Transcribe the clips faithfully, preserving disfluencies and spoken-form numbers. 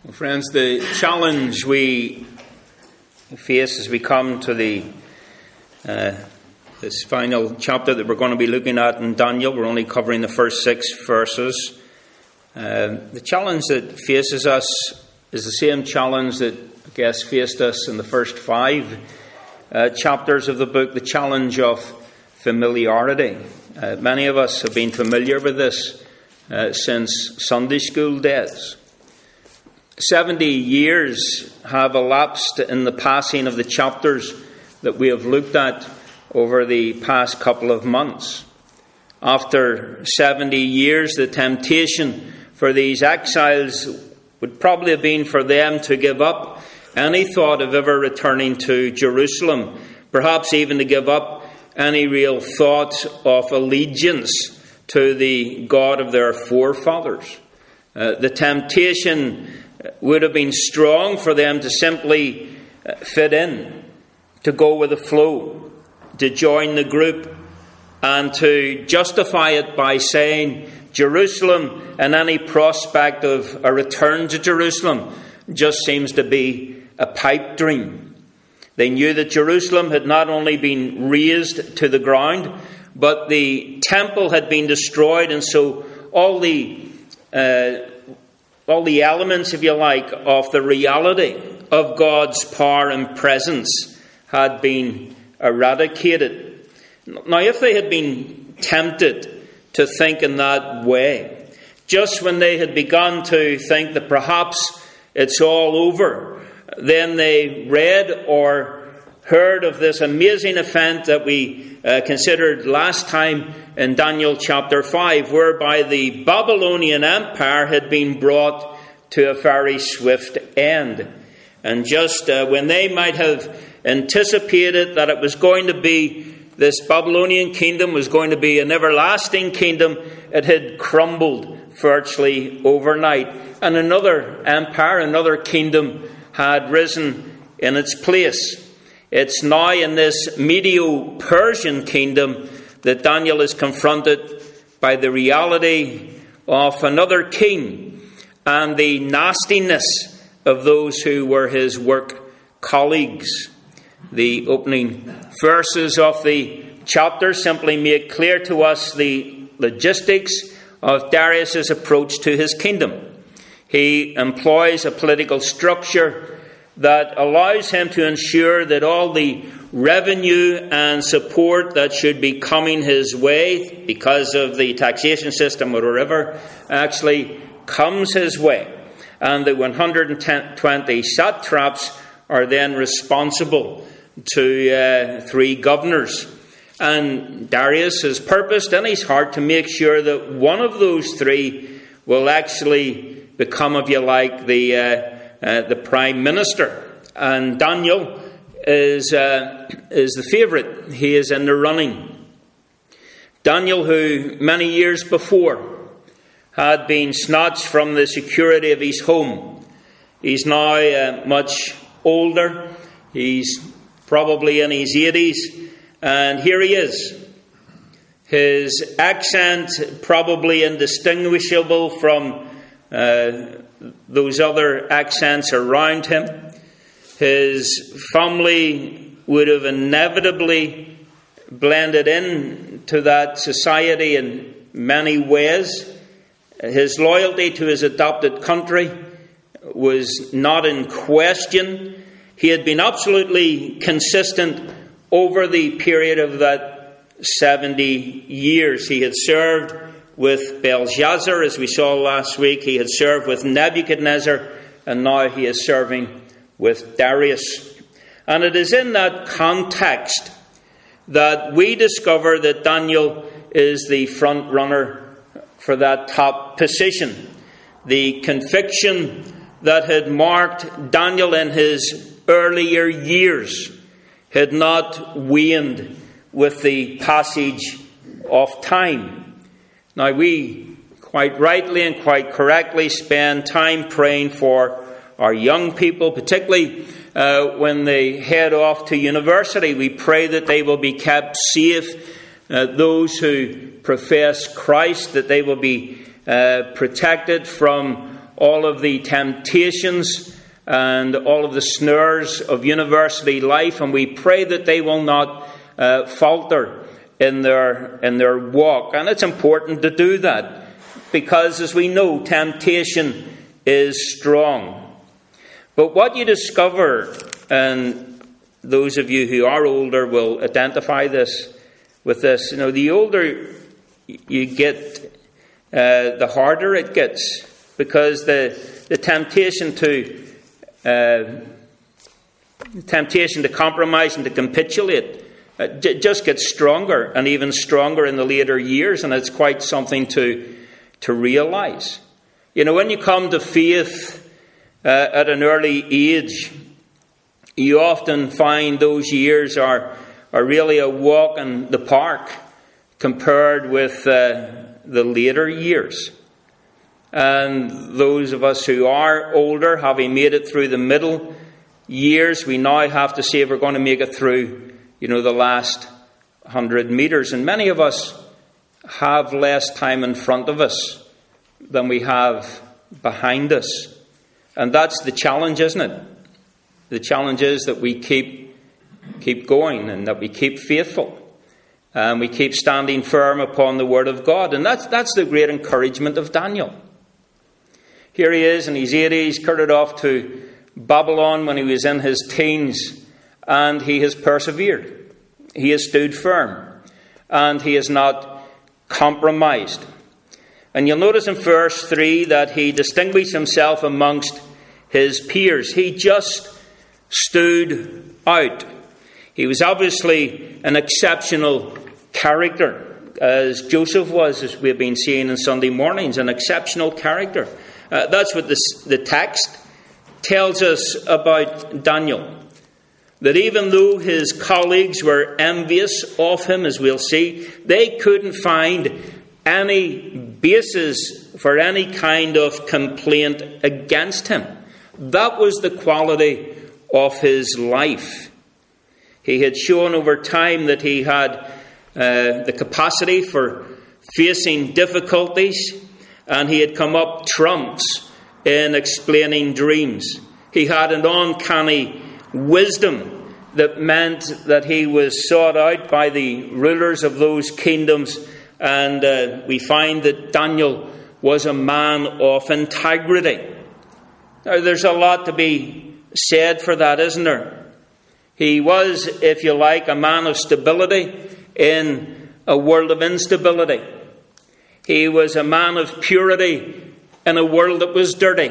Friends, the challenge we face as we come to the uh, this final chapter that we're going to be looking at in Daniel, we're only covering the first six verses. Uh, the challenge that faces us is the same challenge that, I guess, faced us in the first five uh, chapters of the book, the challenge of familiarity. Uh, many of us have been familiar with this uh, since Sunday school days. Seventy years have elapsed in the passing of the chapters that we have looked at over the past couple of months. After seventy years, the temptation for these exiles would probably have been for them to give up any thought of ever returning to Jerusalem, perhaps even to give up any real thought of allegiance to the God of their forefathers. Uh, the temptation would have been strong for them to simply fit in, to go with the flow, to join the group, and to justify it by saying Jerusalem and any prospect of a return to Jerusalem just seems to be a pipe dream. They knew that Jerusalem had not only been razed to the ground, but the temple had been destroyed, and so all the uh, all the elements, if you like, of the reality of God's power and presence had been eradicated. Now, if they had been tempted to think in that way, just when they had begun to think that perhaps it's all over, then they read or heard of this amazing event that we uh, considered last time in Daniel chapter five, whereby the Babylonian Empire had been brought to a very swift end. And just uh, when they might have anticipated that it was going to be, this Babylonian kingdom was going to be an everlasting kingdom, it had crumbled virtually overnight. And another empire, another kingdom had risen in its place. It's now in this Medo-Persian kingdom that Daniel is confronted by the reality of another king and the nastiness of those who were his work colleagues. The opening verses of the chapter simply make clear to us the logistics of Darius' approach to his kingdom. He employs a political structure that allows him to ensure that all the revenue and support that should be coming his way because of the taxation system or whatever actually comes his way. And the one hundred twenty satraps are then responsible to uh, three governors. And Darius has purposed in his heart to make sure that one of those three will actually become, if you like, the uh, Uh, the prime minister. And Daniel is uh, is the favourite. He is in the running. Daniel, who many years before had been snatched from the security of his home. He's now uh, much older. He's probably in his eighties. And here he is. His accent probably indistinguishable from uh, those other accents around him. His family would have inevitably blended in to that society in many ways. His loyalty to his adopted country was not in question. He had been absolutely consistent over the period of that seventy years. He had served with Belshazzar, as we saw last week. He had served with Nebuchadnezzar, and now he is serving with Darius. And it is in that context that we discover that Daniel is the front runner for that top position. The conviction that had marked Daniel in his earlier years had not waned with the passage of time. Now, we quite rightly and quite correctly spend time praying for our young people, particularly uh, when they head off to university. We pray that they will be kept safe. Uh, those who profess Christ, that they will be uh, protected from all of the temptations and all of the snares of university life, and we pray that they will not uh, falter in their in their walk. And it's important to do that, because as we know, temptation is strong. But what you discover, and those of you who are older will identify this with this, you know, the older you get, uh, the harder it gets, because the the temptation to uh, temptation to compromise and to capitulate uh, j- just gets stronger and even stronger in the later years, and it's quite something to to realize. You know, when you come to faith uh, at an early age, you often find those years are are really a walk in the park compared with uh, the later years. And those of us who are older, having made it through the middle years, we now have to say if we're going to make it through, you know, the last hundred metres. And many of us have less time in front of us than we have behind us. And that's the challenge, isn't it? The challenge is that we keep keep going and that we keep faithful. And we keep standing firm upon the Word of God. And that's that's the great encouragement of Daniel. Here he is in his eighties, carted off to Babylon when he was in his teens. And he has persevered. He has stood firm. And he has not compromised. And you'll notice in verse three that he distinguished himself amongst his peers. He just stood out. He was obviously an exceptional character, as Joseph was, as we've been seeing in Sunday mornings, an exceptional character. Uh, that's what this, the text tells us about Daniel. That even though his colleagues were envious of him, as we'll see, they couldn't find any basis for any kind of complaint against him. That was the quality of his life. He had shown over time that he had uh, the capacity for facing difficulties, and he had come up trumps in explaining dreams. He had an uncanny wisdom that meant that he was sought out by the rulers of those kingdoms, and uh, we find that Daniel was a man of integrity. Now, there's a lot to be said for that, isn't there? He was, if you like, a man of stability in a world of instability. He was a man of purity in a world that was dirty.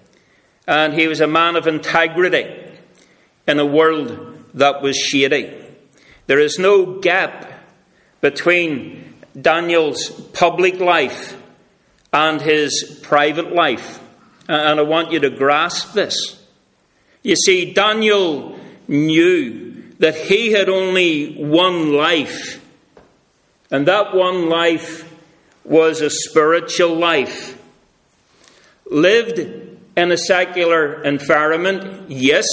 And he was a man of integrity in a world that was shady. There is no gap between Daniel's public life and his private life. And I want you to grasp this. You see, Daniel knew that he had only one life. And that one life was a spiritual life. Lived in a secular environment, yes.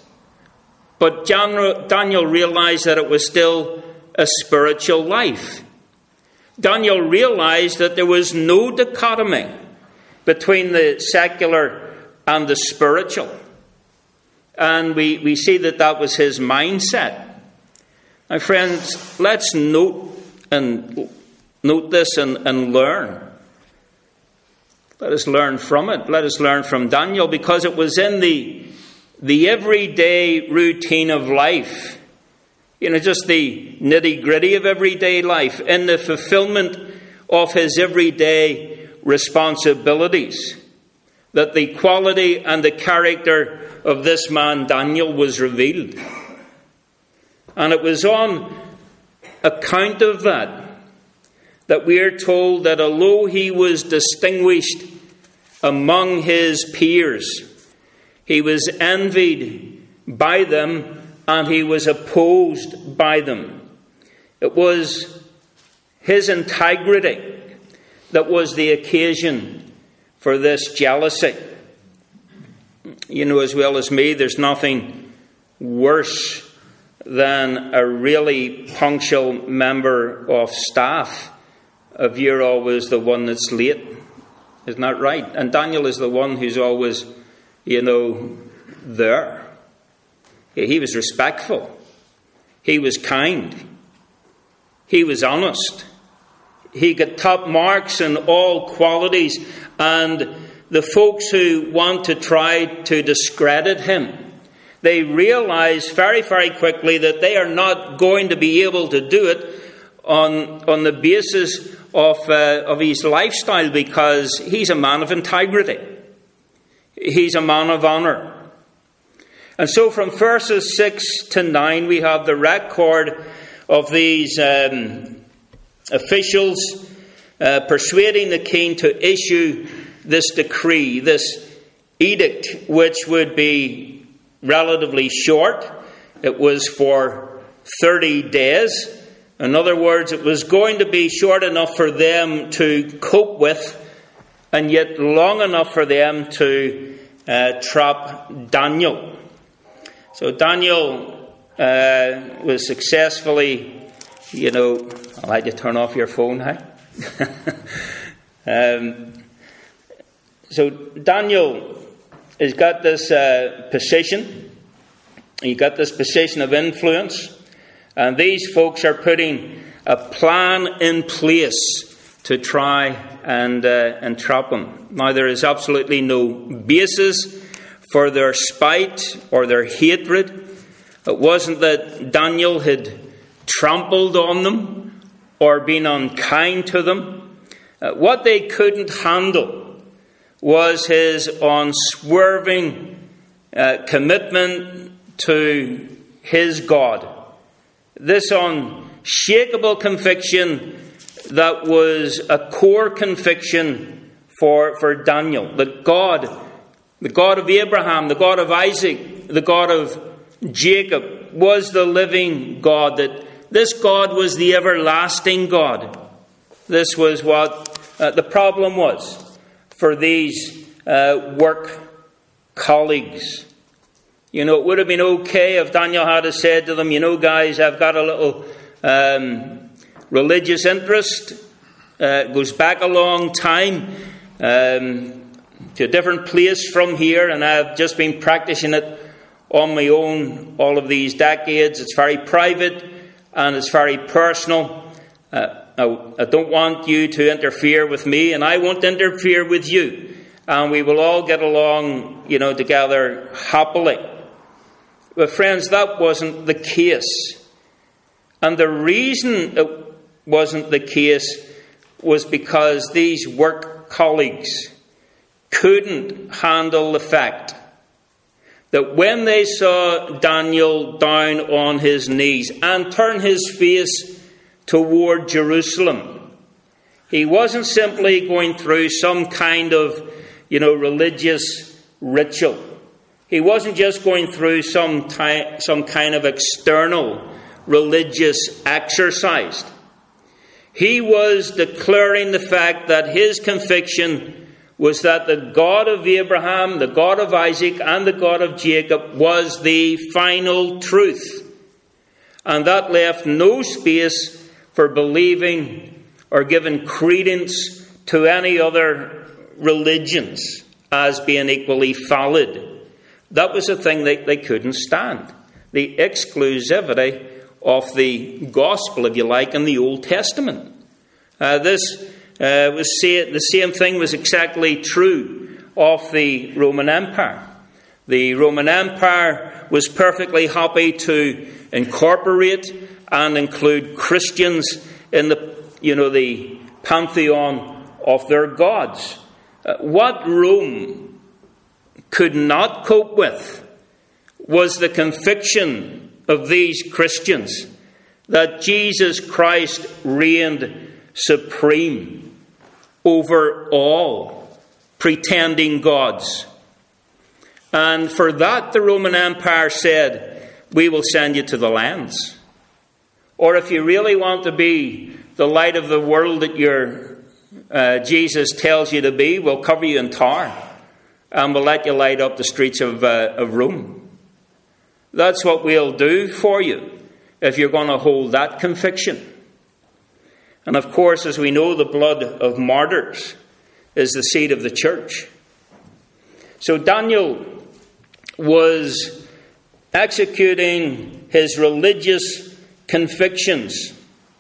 But Daniel realized that it was still a spiritual life. Daniel realized that there was no dichotomy between the secular and the spiritual. And we, we see that that was his mindset. Now, friends, let's note and note this and, and learn. Let us learn from it. Let us learn from Daniel, because it was in the, the everyday routine of life. You know, just the nitty-gritty of everyday life, in the fulfillment of his everyday responsibilities, that the quality and the character of this man Daniel was revealed. And it was on account of that that we are told that although he was distinguished among his peers, he was envied by them and he was opposed by them. It was his integrity that was the occasion for this jealousy. You know as well as me, there's nothing worse than a really punctual member of staff if you're always the one that's late. Isn't that right? And Daniel is the one who's always, you know, there. He was respectful. He was kind. He was honest. He got top marks in all qualities. And the folks who want to try to discredit him, they realize very, very quickly that they are not going to be able to do it on, on the basis of, uh, of his lifestyle, because he's a man of integrity. He's a man of honour. And so from verses six to nine, we have the record of these um, officials uh, persuading the king to issue this decree, this edict, which would be relatively short. It was for thirty days. In other words, it was going to be short enough for them to cope with, and yet long enough for them to uh, trap Daniel. So Daniel uh, was successfully, you know, I'd like to turn off your phone, hey? um, so Daniel has got this uh, position. He got this position of influence. And these folks are putting a plan in place to try and, uh, and trap him. Now, there is absolutely no basis for their spite or their hatred. It wasn't that Daniel had trampled on them or been unkind to them. Uh, what they couldn't handle was his unswerving uh, commitment to his God. This unshakable conviction that was a core conviction for, for Daniel. That God, the God of Abraham, the God of Isaac, the God of Jacob, was the living God. That this God was the everlasting God. This was what uh, the problem was for these uh, work colleagues. You know, it would have been okay if Daniel had said to them, you know, guys, I've got a little um, religious interest. Uh, it goes back a long time um, to a different place from here, and I've just been practicing it on my own all of these decades. It's very private and it's very personal. Uh, I, I don't want you to interfere with me, and I won't interfere with you. And we will all get along, you know, together happily. But friends, that wasn't the case. And the reason it wasn't the case was because these work colleagues couldn't handle the fact that when they saw Daniel down on his knees and turn his face toward Jerusalem, he wasn't simply going through some kind of, you know, religious ritual. He wasn't just going through some ty- some kind of external religious exercise. He was declaring the fact that his conviction was that the God of Abraham, the God of Isaac, and the God of Jacob was the final truth. And that left no space for believing or giving credence to any other religions as being equally valid. That was a thing they, they couldn't stand. The exclusivity of the gospel, if you like, in the Old Testament. Uh, this uh, was say, the same thing was exactly true of the Roman Empire. The Roman Empire was perfectly happy to incorporate and include Christians in the, you know, the pantheon of their gods. Uh, what Rome could not cope with was the conviction of these Christians that Jesus Christ reigned supreme over all pretending gods. And for that, the Roman Empire said, we will send you to the lands. Or if you really want to be the light of the world that your uh, Jesus tells you to be, we'll cover you in tar. And we'll let you light up the streets of, uh, of Rome. That's what we'll do for you if you're going to hold that conviction. And of course, as we know, the blood of martyrs is the seat of the church. So Daniel was executing his religious convictions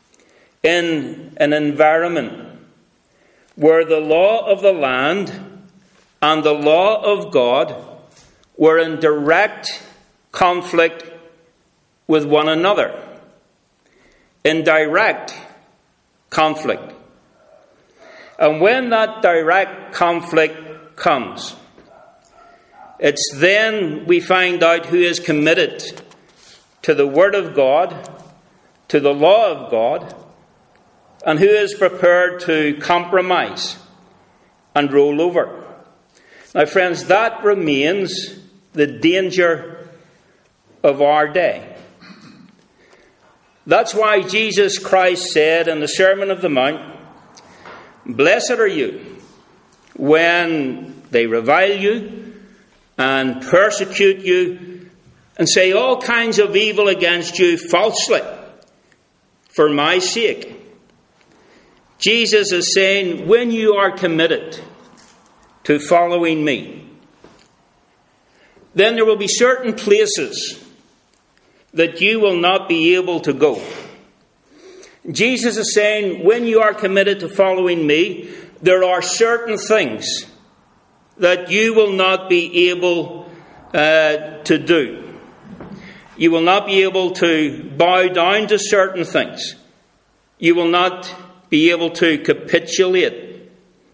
in an environment where the law of the land and the law of God were in direct conflict with one another. In direct conflict. And when that direct conflict comes, it's then we find out who is committed to the Word of God, to the law of God, and who is prepared to compromise and roll over. Now, friends, that remains the danger of our day. That's why Jesus Christ said in the Sermon on the Mount, "Blessed are you when they revile you and persecute you and say all kinds of evil against you falsely for my sake." Jesus is saying, when you are committed to following me, then there will be certain places that you will not be able to go. Jesus is saying, when you are committed to following me, there are certain things that you will not be able uh, to do. You will not be able to bow down to certain things. You will not be able to capitulate.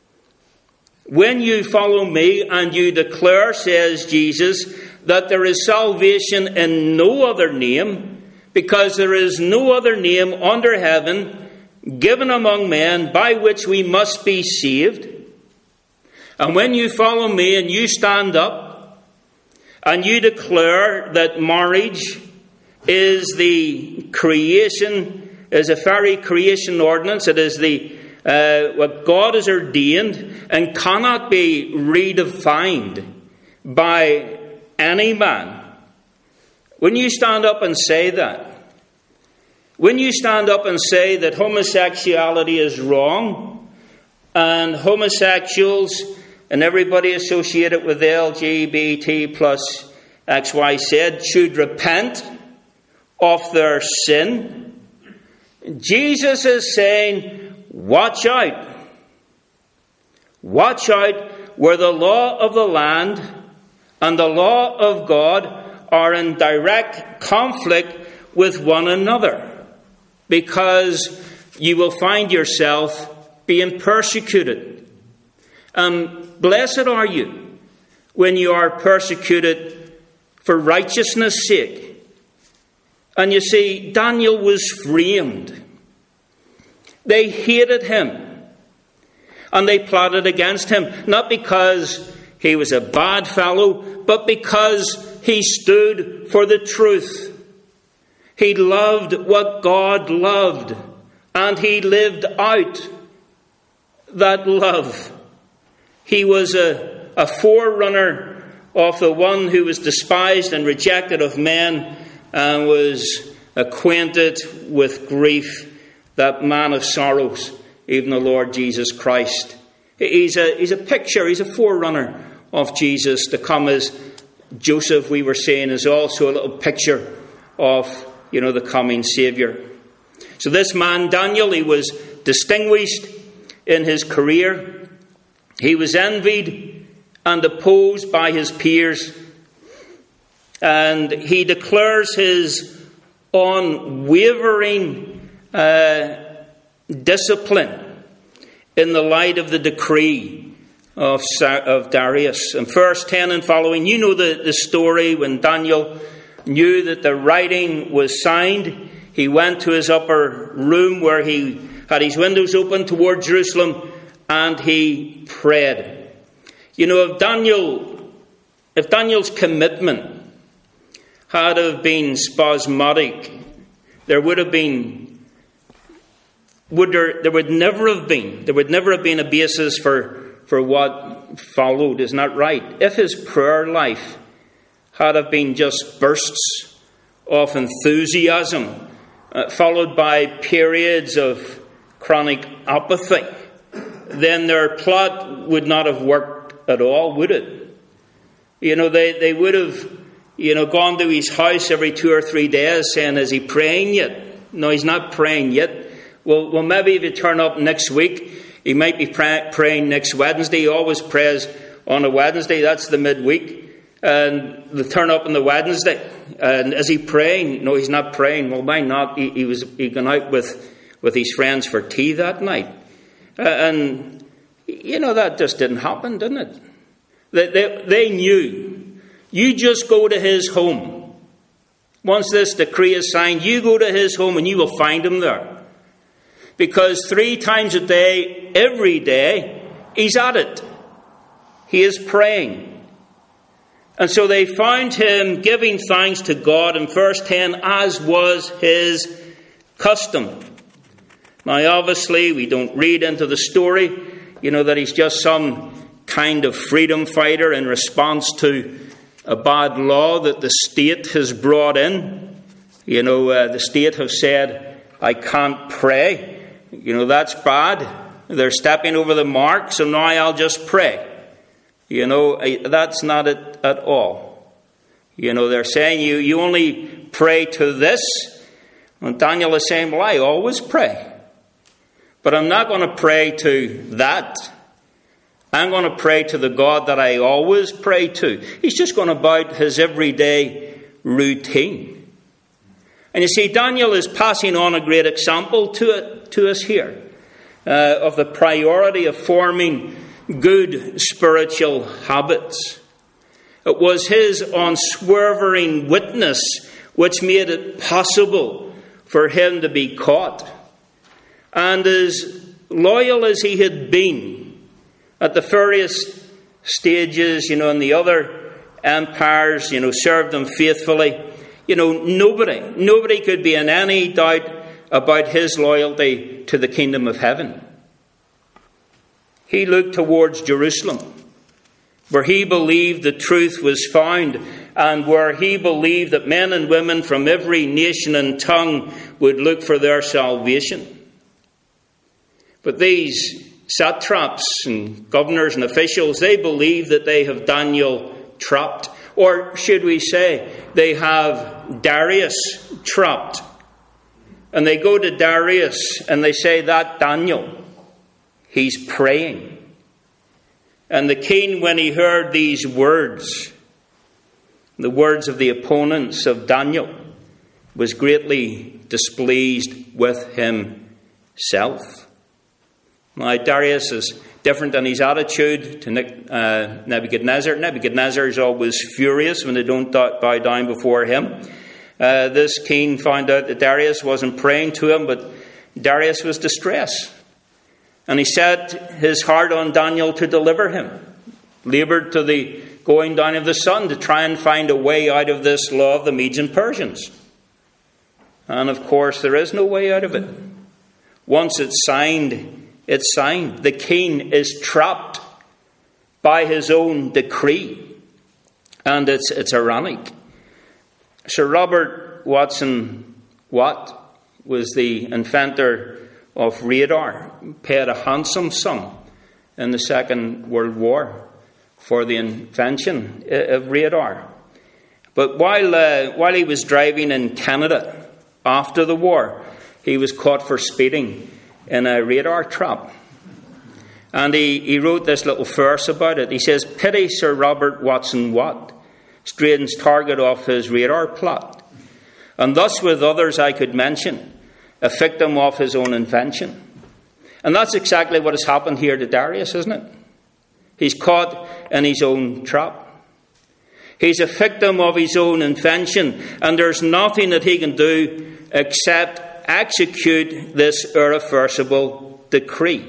When you follow me and you declare, says Jesus, that there is salvation in no other name, because there is no other name under heaven given among men by which we must be saved. And when you follow me and you stand up and you declare that marriage is the creation, is a very creation ordinance, it is the uh, what God has ordained and cannot be redefined by any man. When you stand up and say that, when you stand up and say that homosexuality is wrong, and homosexuals and everybody associated with L G B T plus X Y Z should repent of their sin, Jesus is saying, watch out. Watch out where the law of the land and the law of God are in direct conflict with one another, because you will find yourself being persecuted. Um, blessed are you when you are persecuted for righteousness' sake. And you see, Daniel was framed. They hated him. And they plotted against him. Not because he was a bad fellow, but because he stood for the truth. He loved what God loved. And he lived out that love. He was a, a forerunner of the one who was despised and rejected of men, and was acquainted with grief, that man of sorrows, even the Lord Jesus Christ. He's a, he's a picture, he's a forerunner of Jesus to come. As Joseph, we were saying, is also a little picture of, you know, the coming Saviour. So this man, Daniel, he was distinguished in his career. He was envied and opposed by his peers. And he declares his unwavering uh, discipline in the light of the decree of, of Darius. In verse ten and following, you know the, the story. When Daniel knew that the writing was signed, he went to his upper room where he had his windows open toward Jerusalem, and he prayed. You know, if Daniel, if Daniel's commitment had have been spasmodic, there would have been, would there, there would never have been, there would never have been a basis for, for what followed. Isn't that right? If his prayer life had have been just bursts of enthusiasm, uh, followed by periods of chronic apathy, then their plot would not have worked at all, would it? You know, they, they would have, you know, gone to his house every two or three days saying, is he praying yet? No, he's not praying yet. Well, well maybe if you turn up next week, he might be pray- praying next Wednesday. He always prays on a Wednesday. That's the midweek. And they turn up on the Wednesday. And is he praying? No, he's not praying. Well, why not? He, he was he gone out with, with his friends for tea that night. Uh, and, you know, that just didn't happen, didn't it? They, they, they knew. You just go to his home. Once this decree is signed, you go to his home and you will find him there. Because three times a day, every day, he's at it. He is praying. And so they found him giving thanks to God in verse ten, as was his custom. Now, obviously, we don't read into the story, you know, that he's just some kind of freedom fighter in response to a bad law that the state has brought in. You know, uh, the state have said, I can't pray. You know, that's bad. They're stepping over the mark, so now I'll just pray. You know, that's not it at all. You know, they're saying you, you only pray to this. And Daniel is saying, well, I always pray. But I'm not going to pray to that. I'm going to pray to the God that I always pray to. He's just going about his everyday routine. And you see, Daniel is passing on a great example to, it, to us here uh, of the priority of forming good spiritual habits. It was his unswerving witness which made it possible for him to be caught. And as loyal as he had been at the various stages, you know, in the other empires, you know, served them faithfully, you know, nobody, nobody could be in any doubt about his loyalty to the kingdom of heaven. He looked towards Jerusalem, where he believed the truth was found, and where he believed that men and women from every nation and tongue would look for their salvation. But these satraps and governors and officials, they believe that they have Daniel trapped. Or should we say, they have Darius trapped. And they go to Darius and they say, that Daniel, he's praying. And the king, when he heard these words, the words of the opponents of Daniel, was greatly displeased with himself. Now, Darius is different in his attitude to uh, Nebuchadnezzar. Nebuchadnezzar is always furious when they don't bow down before him. Uh, this king found out that Darius wasn't praying to him, but Darius was distressed. And he set his heart on Daniel to deliver him. Laboured to the going down of the sun to try and find a way out of this law of the Medes and Persians. And of course, there is no way out of it. Once it's signed, it's signed. The king is trapped by his own decree. And it's, it's ironic. Sir Robert Watson Watt was the inventor of radar, paid a handsome sum in the Second World War for the invention of radar. But while uh, while he was driving in Canada after the war, he was caught for speeding in a radar trap. And he, he wrote this little verse about it. He says, "Pity Sir Robert Watson Watt straightens target off his radar plot. And thus with others I could mention, a victim of his own invention." And that's exactly what has happened here to Darius, isn't it? He's caught in his own trap. He's a victim of his own invention, and there's nothing that he can do except execute this irreversible decree.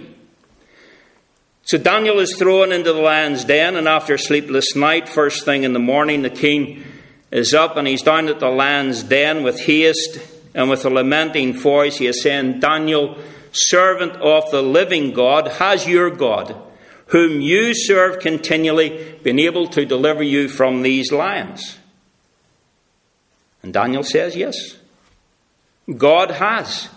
So Daniel is thrown into the lion's den, and after a sleepless night, first thing in the morning, the king is up and he's down at the lion's den with haste and with a lamenting voice. He is saying, "Daniel, servant of the living God, has your God, whom you serve continually, been able to deliver you from these lions?" And Daniel says, yes, God has.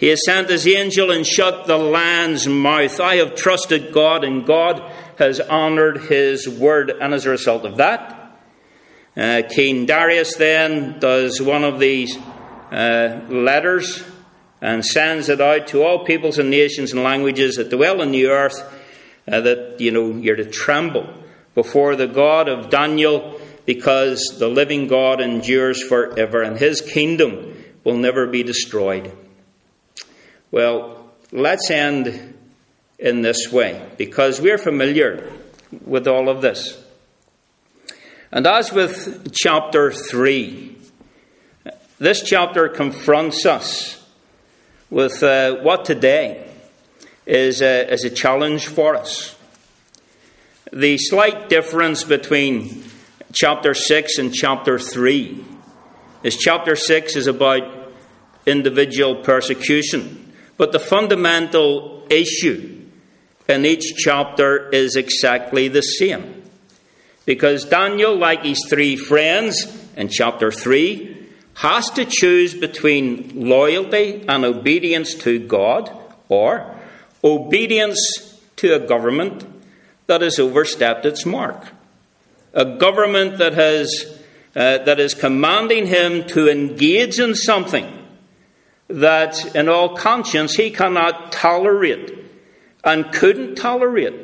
He has sent his angel and shut the lion's mouth. I have trusted God, and God has honoured his word. And as a result of that, uh, King Darius then does one of these uh, letters and sends it out to all peoples and nations and languages that dwell on the earth, uh, that, you know, you're to tremble before the God of Daniel, because the living God endures forever, and his kingdom will never be destroyed. Well, let's end in this way, because we're familiar with all of this. And as with chapter three, this chapter confronts us with uh, what today is a, is a challenge for us. The slight difference between chapter six and chapter three is chapter six is about individual persecution. But the fundamental issue in each chapter is exactly the same. Because Daniel, like his three friends in chapter three, has to choose between loyalty and obedience to God, or obedience to a government that has overstepped its mark. A government that has uh, that is commanding him to engage in something that in all conscience he cannot tolerate and couldn't tolerate.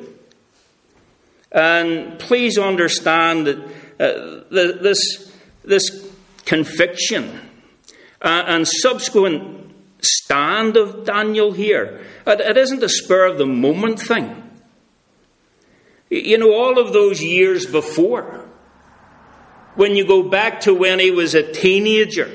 And please understand that uh, the, this, this conviction uh, and subsequent stand of Daniel here, it, it isn't a spur of the moment thing. You know, all of those years before, when you go back to when he was a teenager,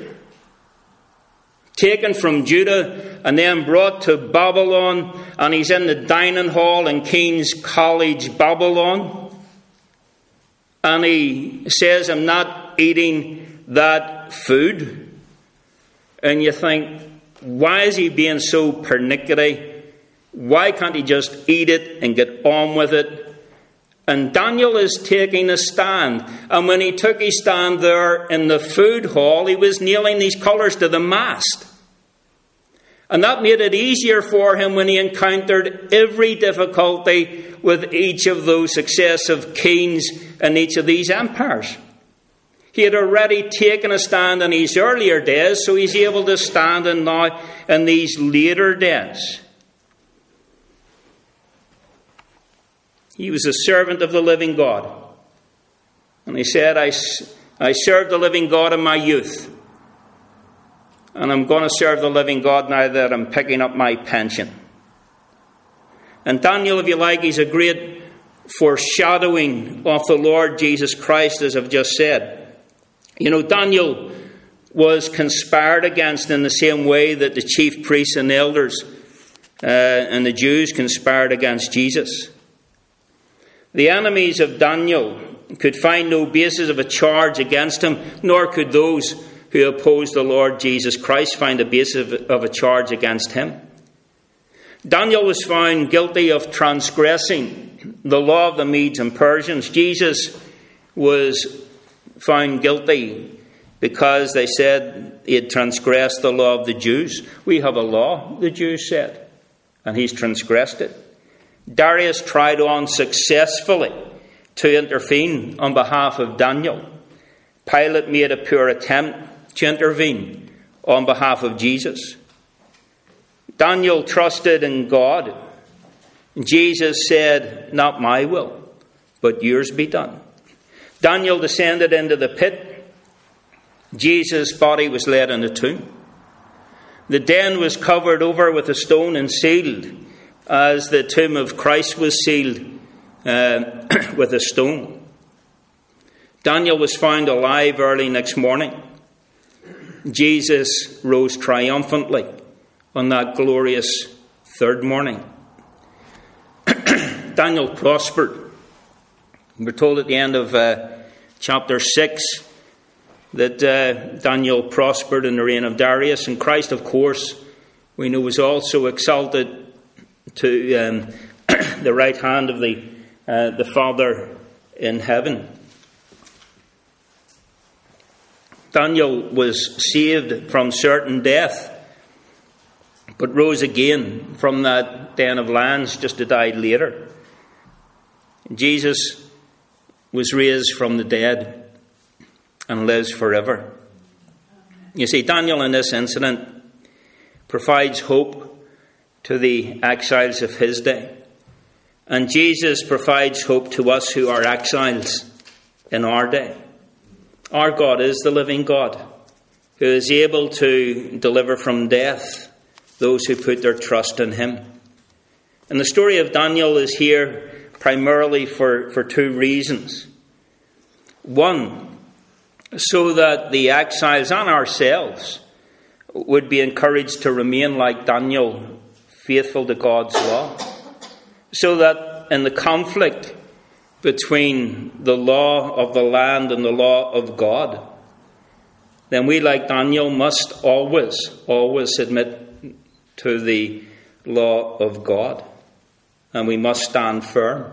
taken from Judah and then brought to Babylon, and he's in the dining hall in King's College, Babylon, and he says, I'm not eating that food. And you think, why is he being so pernickety? Why can't he just eat it and get on with it? And Daniel is taking a stand. And when he took his stand there in the food hall, he was nailing these colours to the mast. And that made it easier for him when he encountered every difficulty with each of those successive kings in each of these empires. He had already taken a stand in his earlier days, so he's able to stand in now in these later days. He was a servant of the living God. And he said, I, I served the living God in my youth. And I'm going to serve the living God now that I'm picking up my pension. And Daniel, if you like, he's a great foreshadowing of the Lord Jesus Christ, as I've just said. You know, Daniel was conspired against in the same way that the chief priests and elders uh, and the Jews conspired against Jesus. The enemies of Daniel could find no basis of a charge against him, nor could those who opposed the Lord Jesus Christ find a basis of a charge against him. Daniel was found guilty of transgressing the law of the Medes and Persians. Jesus was found guilty because they said he had transgressed the law of the Jews. We have a law, the Jews said, and he's transgressed it. Darius tried on successfully to intervene on behalf of Daniel. Pilate made a poor attempt to intervene on behalf of Jesus. Daniel trusted in God. Jesus said, not my will, but yours be done. Daniel descended into the pit. Jesus' body was laid in a tomb. The den was covered over with a stone and sealed, as the tomb of Christ was sealed uh, with a stone. Daniel was found alive early next morning. Jesus rose triumphantly on that glorious third morning. Daniel prospered. We're told at the end of uh, chapter six that uh, Daniel prospered in the reign of Darius. And Christ, of course, we know was also exalted to um, the right hand of the uh, the Father in heaven. Daniel was saved from certain death but rose again from that den of lions just to die later. Jesus was raised from the dead and lives forever. You see, Daniel in this incident provides hope to the exiles of his day. And Jesus provides hope to us who are exiles in our day. Our God is the living God, who is able to deliver from death those who put their trust in him. And the story of Daniel is here primarily for, for two reasons. One, so that the exiles and ourselves would be encouraged to remain like Daniel, faithful to God's law. So that in the conflict between the law of the land and the law of God, then we, like Daniel, must always, always submit to the law of God. And we must stand firm.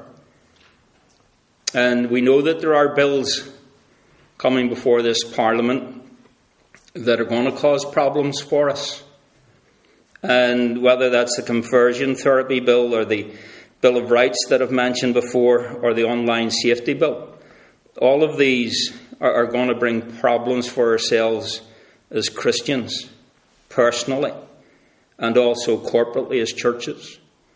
And we know that there are bills coming before this Parliament that are going to cause problems for us. And whether that's the conversion therapy bill or the Bill of Rights that I've mentioned before or the online safety bill, all of these are, are going to bring problems for ourselves as Christians, personally, and also corporately as churches.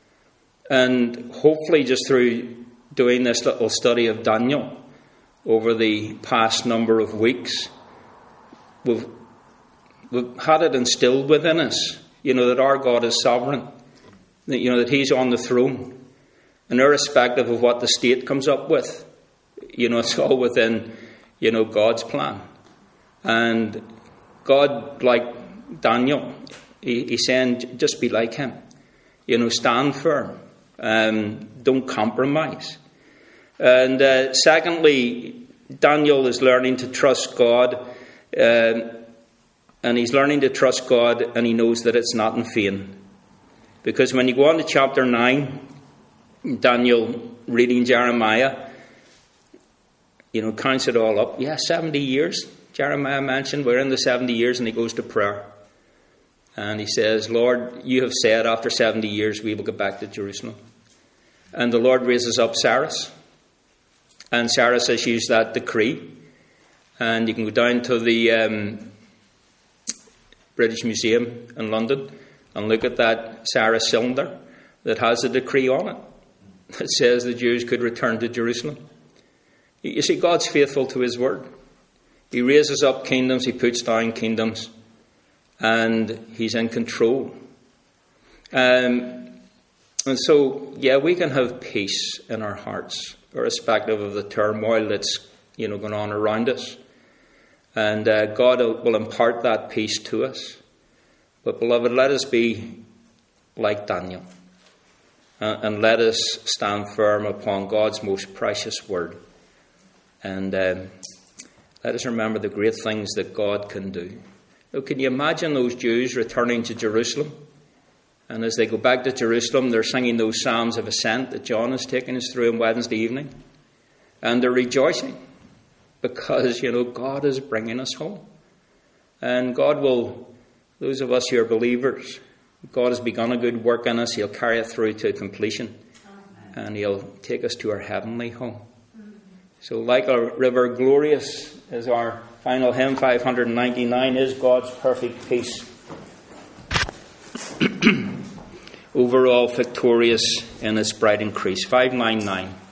And hopefully just through doing this little study of Daniel over the past number of weeks, we've, we've had it instilled within us, you know, that our God is sovereign, that, you know, that he's on the throne. And irrespective of what the state comes up with, you know, it's all within, you know, God's plan. And God, like Daniel, he, he's saying, just be like him. You know, stand firm. Um, don't compromise. And uh, secondly, Daniel is learning to trust God. Um, and he's learning to trust God, and he knows that it's not in vain. Because when you go on to chapter nine, Daniel reading Jeremiah, you know, counts it all up. Yeah, seventy years. Jeremiah mentioned we're in the seventy years, and he goes to prayer. And he says, Lord, you have said after seventy years we will get back to Jerusalem. And the Lord raises up Cyrus. And Cyrus issues that decree. And you can go down to the um, British Museum in London and look at that Cyrus cylinder that has a decree on it that says the Jews could return to Jerusalem. You see, God's faithful to his word. He raises up kingdoms, he puts down kingdoms, and he's in control. Um, and so, yeah, we can have peace in our hearts, irrespective of the turmoil that's, you know, going on around us. And uh, God will impart that peace to us. But, beloved, let us be like Daniel. Uh, and let us stand firm upon God's most precious word. And um, let us remember the great things that God can do. Now, can you imagine those Jews returning to Jerusalem? And as they go back to Jerusalem, they're singing those Psalms of Ascent that John has taken us through on Wednesday evening. And they're rejoicing because, you know, God is bringing us home. And God will, those of us who are believers, God has begun a good work in us. He'll carry it through to completion. Amen. And he'll take us to our heavenly home. Mm-hmm. So like a river, glorious is our final hymn, five ninety-nine, is God's perfect peace. Overall victorious in its bright increase. five ninety-nine.